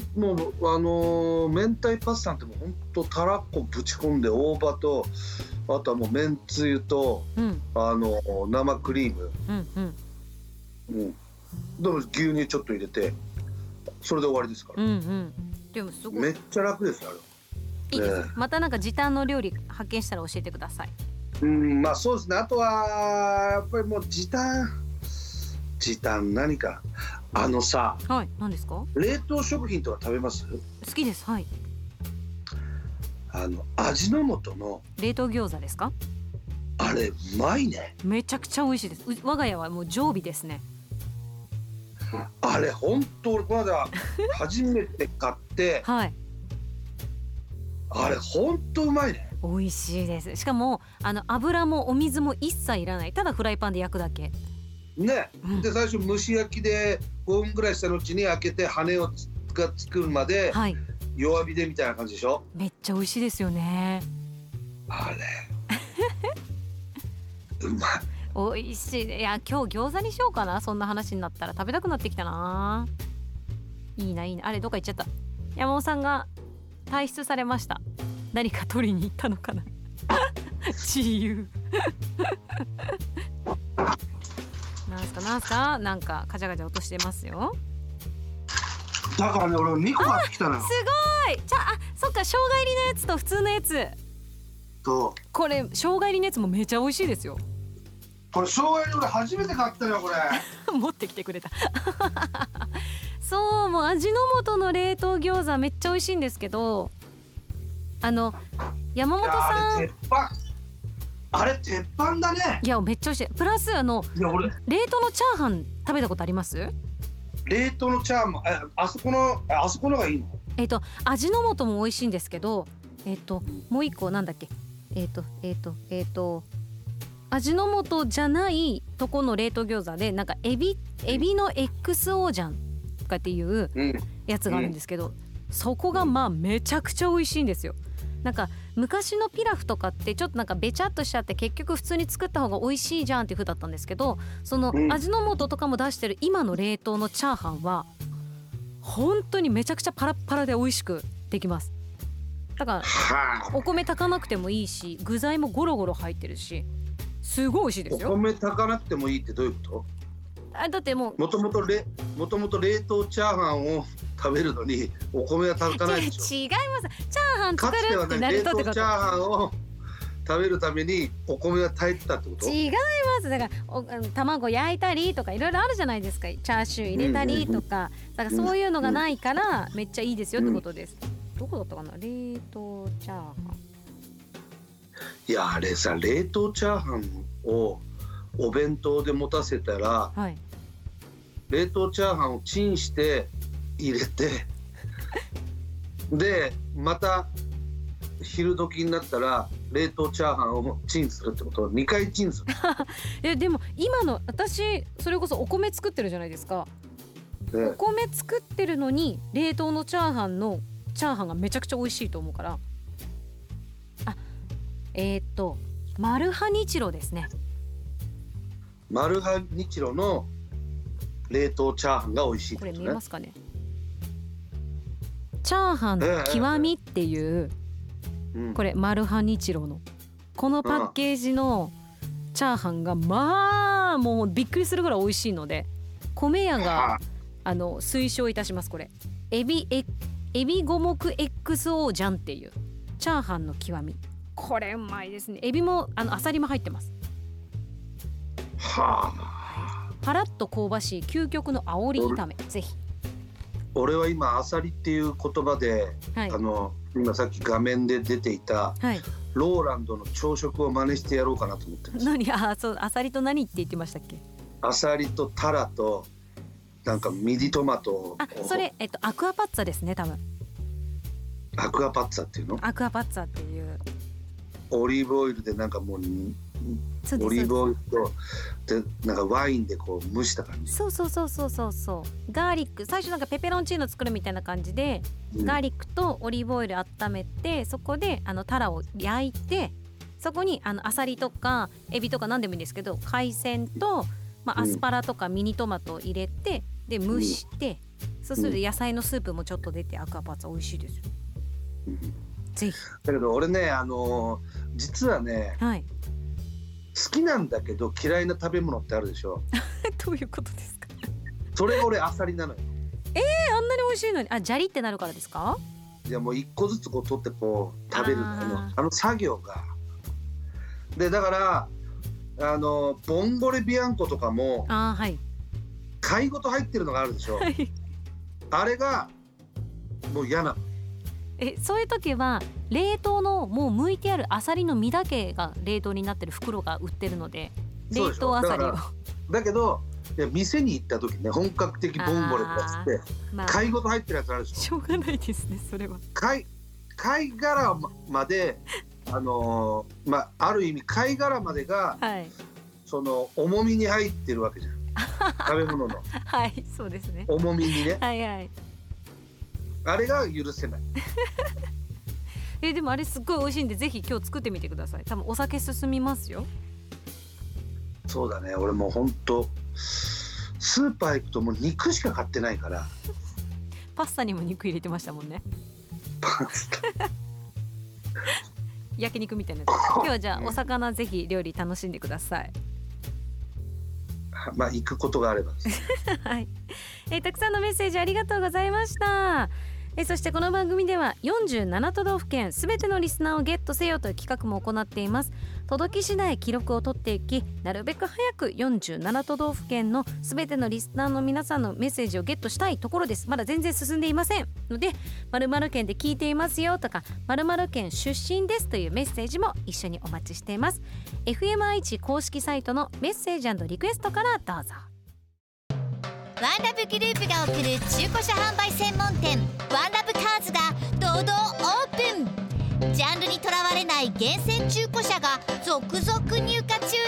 太パスタなんてもう本当たらこぶち込んで大葉とあとはもうめんつゆと、生クリーム、でも牛乳ちょっと入れてそれで終わりですから、 でもすごいめっちゃ楽ですよあれ。 いいです、またなんか時短の料理発見したら教えてください。 まあそうですね。あとはやっぱりもう時短何かはい、 何ですか？ 冷凍食品とか食べます？ 好きです。はい。 味の素の冷凍餃子ですか？ あれうまいね。 めちゃくちゃ美味しいです。我が家はもう常備ですね。 あれ本当俺まだ初めて買ってはい。 あれ本当うまいね。 美味しいです。しかも油もお水も一切いらない。ただフライパンで焼くだけね、で最初蒸し焼きで5分ぐらいしたのうちに開けて羽が作るまで弱火でみたいな感じでしょ。 めっちゃ美味しいですよねあれうまい美味しい。いや今日餃子にしようかな。そんな話になったら食べたくなってきたな。いいな。あれどっか行っちゃった。山本さんが退出されました。何か取りに行ったのかな自由なんすかなんかカチャカチャ落としてますよ。 だからね俺2個買ってきたのよ。 すごい。そっか生姜入りのやつと普通のやつとこれ生姜入りのやつもめちゃ美味しいですよ。 これ生姜入り俺初めて買ったよこれ持ってきてくれたそうもう味の素の冷凍餃子めっちゃ美味しいんですけど山本さんあれ鉄板だね。 いやめっちゃ美味しい。プラス冷凍のチャーハン食べたことあります？ 冷凍のチャーハンあそこのがいいの？ 味の素も美味しいんですけどもう一個なんだっけ味の素じゃないとこの冷凍餃子でなんかエビの XO じゃんとかっていうやつがあるんですけど、そこがまあめちゃくちゃ美味しいんですよ。 なんか昔のピラフとかってちょっとなんかべちゃっとしちゃって結局普通に作った方が美味しいじゃんっていう風だったんですけど、その味の素とかも出してる今の冷凍のチャーハンは本当にめちゃくちゃパラッパラで美味しくできます。だからお米炊かなくてもいいし、具材もゴロゴロ入ってるし、すごい美味しいですよ。 お米炊かなくてもいいってどういうこと？ だってもともと冷凍チャーハンを食べるのにお米は炊かないでしょ。 違います。チャーハン作るってなるとってこと。 冷凍チャーハンを食べるためにお米は炊いてたってこと？ 違います。だから卵焼いたりとかいろいろあるじゃないですか。チャーシュー入れたりとか、だからそういうのがないからめっちゃいいですよってことです。どこだったかな、冷凍チャーハン。 いやあれさ、冷凍チャーハンをお弁当で持たせたら、 はい、 冷凍チャーハンをチンして入れてでまた昼時になったら冷凍チャーハンをチンするってこと？2回チンするでも今の私それこそお米作ってるじゃないですか、お米作ってるのに冷凍のチャーハンがめちゃくちゃ美味しいと思うから、マルハニチロですね。 マルハニチロの冷凍チャーハンが美味しいってこことね。 れ見えますかね。チャーハンの極みっていう、これマルハニチロのこのパッケージのチャーハンがまあもうびっくりするぐらい美味しいので、米屋が推奨いたします。これエビ五目 XO じゃんっていうチャーハンの極み、これうまいですね。エビもアサリも入ってます。 はあ、 パラッと香ばしい究極の煽り炒め、ぜひ。 俺は今アサリっていう言葉で、 はい、 今さっき画面で出ていた、 はい、 ローランドの朝食を真似してやろうかなと思ってます。 そうアサリと何って言ってましたっけ？ アサリとタラとなんかミディトマト。 それアクアパッツァですね、多分。 アクアパッツァっていうの？ アクアパッツァっていうオリーブオイルでなんかもうオリーブオイルとでなんかワインでこう蒸した感じ。 そうガーリック、最初なんかペペロンチーノ作るみたいな感じで、ガーリックとオリーブオイル温めて、そこでタラを焼いて、そこにアサリとかエビとか何でもいいんですけど、海鮮と、アスパラとかミニトマトを入れて、で蒸して、そうすると野菜のスープもちょっと出てアクアパッツァ美味しいですよ。ぜひ。 だけど俺ね実はね、 はい、 好きなんだけど嫌いな食べ物ってあるでしょ。 どういうことですか？ それ俺アサリなのよ。 あんなに美味しいのに、ジャリってなるからですか？ いやもう一個ずつこう取ってこう食べる作業がで、だからボンゴレビアンコとかもはい、 貝ごと入ってるのがあるでしょ、はい、あれがもう嫌なの。 そういう時は冷凍のもう剥いてあるアサリの身だけが冷凍になってる袋が売ってるので、冷凍アサリを。 だけどいや店に行った時ね、本格的ボンゴレってやつって、貝ごと入ってるやつあるでしょ。 しょうがないですね、それは。 貝殻まである意味貝殻までが、はい、その重みに入ってるわけじゃん食べ物のはい、そうですね、 重みにねはいはい、 あれが許せないでもあれすっごい美味しいんで、ぜひ今日作ってみてください。多分お酒進みますよ。 そうだね、俺もうほんとスーパー行くともう肉しか買ってないからパスタにも肉入れてましたもんね。 パスタ焼肉みたいな。今日はじゃあお魚ぜひ料理楽しんでください。 行くことがあればはい、たくさんのメッセージありがとうございました。そしてこの番組では47都道府県すべてのリスナーをゲットせよという企画も行っています。届き次第記録を取っていき、なるべく早く47都道府県のすべてのリスナーの皆さんのメッセージをゲットしたいところです。まだ全然進んでいませんので、〇〇県で聞いていますよとか、〇〇県出身ですというメッセージも一緒にお待ちしています。 FM 愛知公式サイトのメッセージ&リクエストからどうぞ。 ワンラブグループが送る中古車販売専門店ワンラブカーズが堂々オープン。ジャンルにとらわれない厳選中古車が続々入荷中です。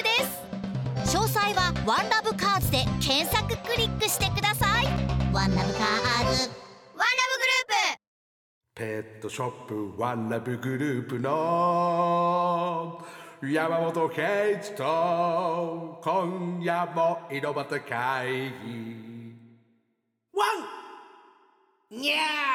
詳細はワンラブカーズで検索クリックしてください。ワンラブカーズ、ワンラブグループ。 ペットショップワンラブグループの山本圭一と今夜も井戸端会議ワンニャー。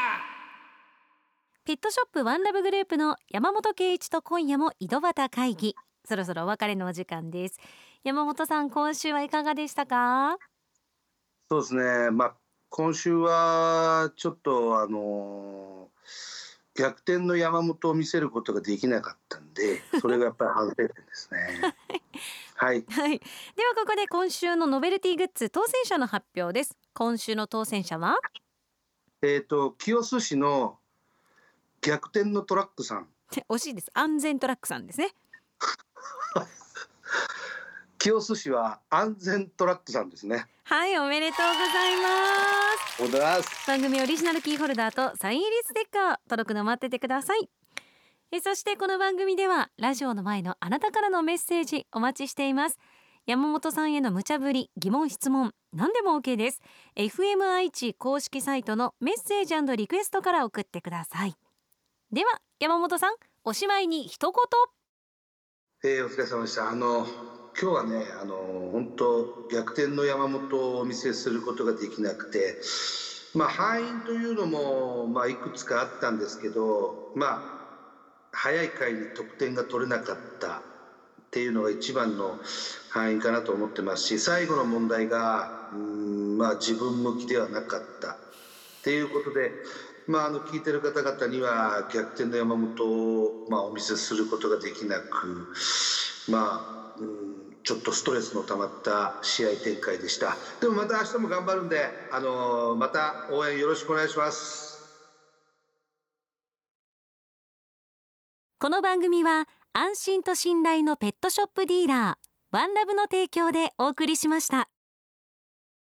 ペットショップワンラブグループの山本圭一と今夜も井戸端会議、そろそろお別れのお時間です。山本さん、今週はいかがでしたか？ そうですね、今週はちょっと逆転の山本を見せることができなかったんで、それがやっぱり反省点ですね。はい、 はい、ではここで今週のノベルティグッズ当選者の発表です。今週の当選者は清須市の逆転のトラックさん。 惜しいです。安全トラックさんですね。 清須市は安全トラックさんですね。 はい、おめでとうございます。 おはようございます。 番組オリジナルキーホルダーとサイン入りステッカー届くの待っててください。そしてこの番組ではラジオの前のあなたからのメッセージお待ちしています。山本さんへの無茶ぶり、疑問、質問何でも OK です。 FM 愛知公式サイトのメッセージ&リクエストから送ってください。では山本さん、おしまいに一言。 お疲れ様でした。今日はね、本当逆転の山本をお見せすることができなくて、敗因というのも、いくつかあったんですけど、早い回に得点が取れなかったっていうのが一番の敗因かなと思ってますし、最後の問題が自分向きではなかったっていうことで、聞いてる方々には逆転の山本を、お見せすることができなく、ちょっとストレスの溜まった試合展開でした。でもまた明日も頑張るんで、また応援よろしくお願いします。 この番組は安心と信頼のペットショップディーラーワンラブの提供でお送りしました。